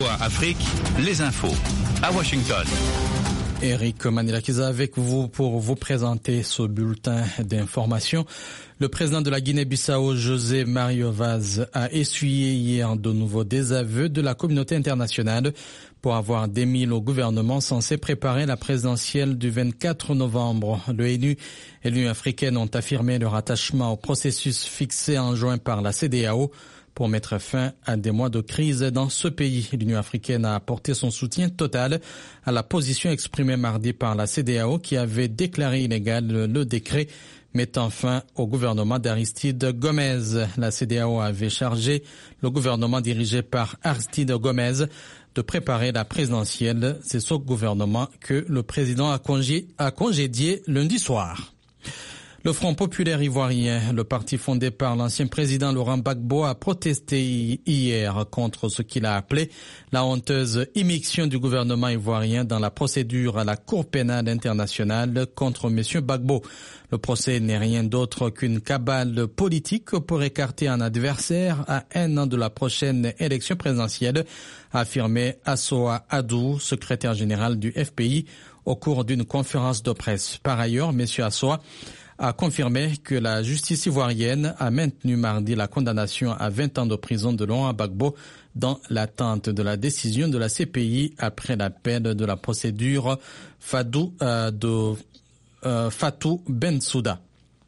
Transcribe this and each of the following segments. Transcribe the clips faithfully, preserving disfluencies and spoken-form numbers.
Afrique, les infos à Washington. Eric Manilakiza avec vous pour vous présenter ce bulletin d'information. Le président de la Guinée-Bissau, José Mario Vaz, a essuyé hier de nouveaux désaveux de la communauté internationale pour avoir démis le gouvernement censé préparer la présidentielle du vingt-quatre novembre. L'ONU et l'Union africaine ont affirmé leur attachement au processus fixé en juin par la C E D E A O pour mettre fin à des mois de crise dans ce pays. L'Union africaine a apporté son soutien total à la position exprimée mardi par la C E D E A O qui avait déclaré illégal le décret mettant fin au gouvernement d'Aristide Gomez. La C E D E A O avait chargé le gouvernement dirigé par Aristide Gomez de préparer la présidentielle. C'est ce gouvernement que le président a, congé, a congédié lundi soir. Le Front populaire ivoirien, le parti fondé par l'ancien président Laurent Gbagbo, a protesté hier contre ce qu'il a appelé la honteuse immixtion du gouvernement ivoirien dans la procédure à la Cour pénale internationale contre M. Gbagbo. Le procès n'est rien d'autre qu'une cabale politique pour écarter un adversaire à un an de la prochaine élection présidentielle, a affirmé Assoa Adou, secrétaire général du F P I, au cours d'une conférence de presse. Par ailleurs, M. Assoa a confirmé que la justice ivoirienne a maintenu mardi la condamnation à vingt ans de prison de Laurent Gbagbo dans l'attente de la décision de la C P I après l'appel de la procédure Fadou, euh, de euh, Fatou Bensouda.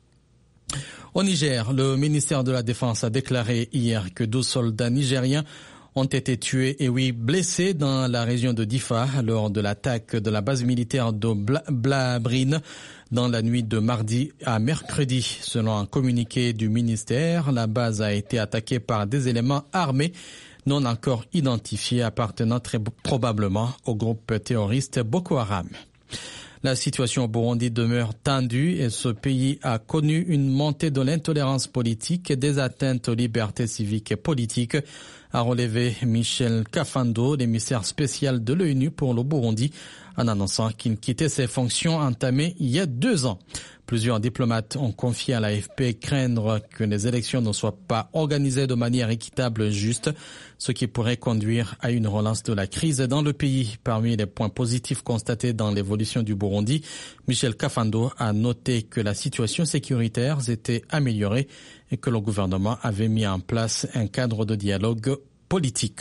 Au Niger, le ministère de la Défense a déclaré hier que douze soldats nigériens ont été tués et huit blessés dans la région de Difa lors de l'attaque de la base militaire de Bla- Blabrine dans la nuit de mardi à mercredi. Selon un communiqué du ministère, la base a été attaquée par des éléments armés non encore identifiés appartenant très probablement au groupe terroriste Boko Haram. La situation au Burundi demeure tendue et ce pays a connu une montée de l'intolérance politique et des atteintes aux libertés civiques et politiques, a relevé Michel Kafando, l'émissaire spécial de l'ONU pour le Burundi, en annonçant qu'il quittait ses fonctions entamées il y a deux ans. Plusieurs diplomates ont confié à l'A F P craindre que les élections ne soient pas organisées de manière équitable et juste, ce qui pourrait conduire à une relance de la crise dans le pays. Parmi les points positifs constatés dans l'évolution du Burundi, Michel Kafando a noté que la situation sécuritaire s'était améliorée et que le gouvernement avait mis en place un cadre de dialogue politique.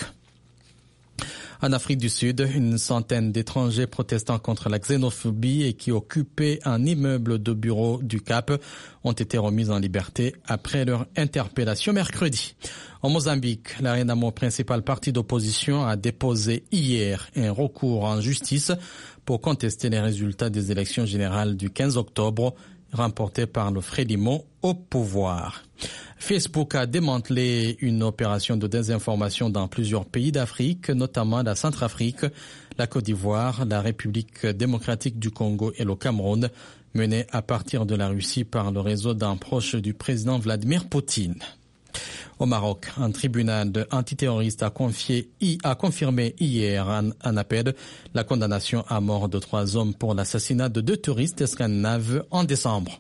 En Afrique du Sud, une centaine d'étrangers protestant contre la xénophobie et qui occupaient un immeuble de bureau du Cap ont été remis en liberté après leur interpellation mercredi. En Mozambique, la Renamo, principal parti d'opposition, a déposé hier un recours en justice pour contester les résultats des élections générales du quinze octobre remportées par le Frélimo au pouvoir. Facebook a démantelé une opération de désinformation dans plusieurs pays d'Afrique, notamment la Centrafrique, la Côte d'Ivoire, la République démocratique du Congo et le Cameroun, menée à partir de la Russie par le réseau d'un proche du président Vladimir Poutine. Au Maroc, un tribunal antiterroriste a, confié, a confirmé hier en, en appel la condamnation à mort de trois hommes pour l'assassinat de deux touristes scandinaves en décembre.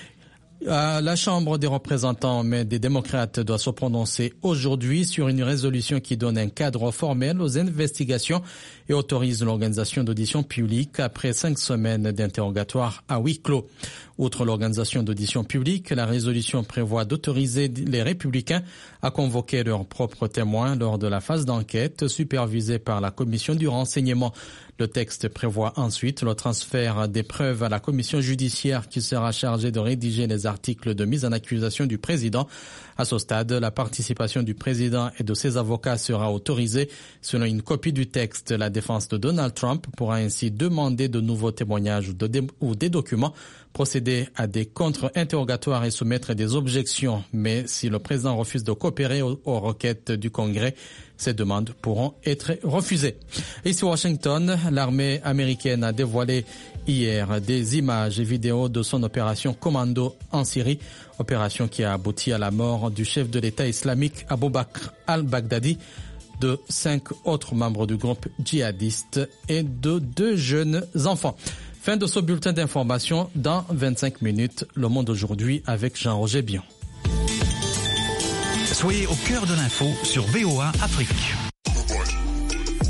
La Chambre des représentants, mais des démocrates, doit se prononcer aujourd'hui sur une résolution qui donne un cadre formel aux investigations et autorise l'organisation d'auditions publiques après cinq semaines d'interrogatoire à huis clos. Outre l'organisation d'auditions publiques, la résolution prévoit d'autoriser les républicains à convoquer leurs propres témoins lors de la phase d'enquête supervisée par la commission du renseignement. Le texte prévoit ensuite le transfert des preuves à la commission judiciaire qui sera chargée de rédiger les articles de mise en accusation du président. À ce stade, la participation du président et de ses avocats sera autorisée. Selon une copie du texte, la défense de Donald Trump pourra ainsi demander de nouveaux témoignages ou, de dé- ou des documents, procéder à des contre-interrogatoires et soumettre des objections. Mais si le président refuse de coopérer aux, aux requêtes du Congrès, ces demandes pourront être refusées. Ici à Washington, l'armée américaine a dévoilé hier des images et vidéos de son opération Commando en Syrie, opération qui a abouti à la mort du chef de l'État islamique Abu Bakr al-Baghdadi, de cinq autres membres du groupe djihadiste et de deux jeunes enfants. Fin de ce bulletin d'information. Dans vingt-cinq minutes, Le Monde aujourd'hui avec Jean-Roger Bion. Soyez au cœur de l'info sur V O A Afrique.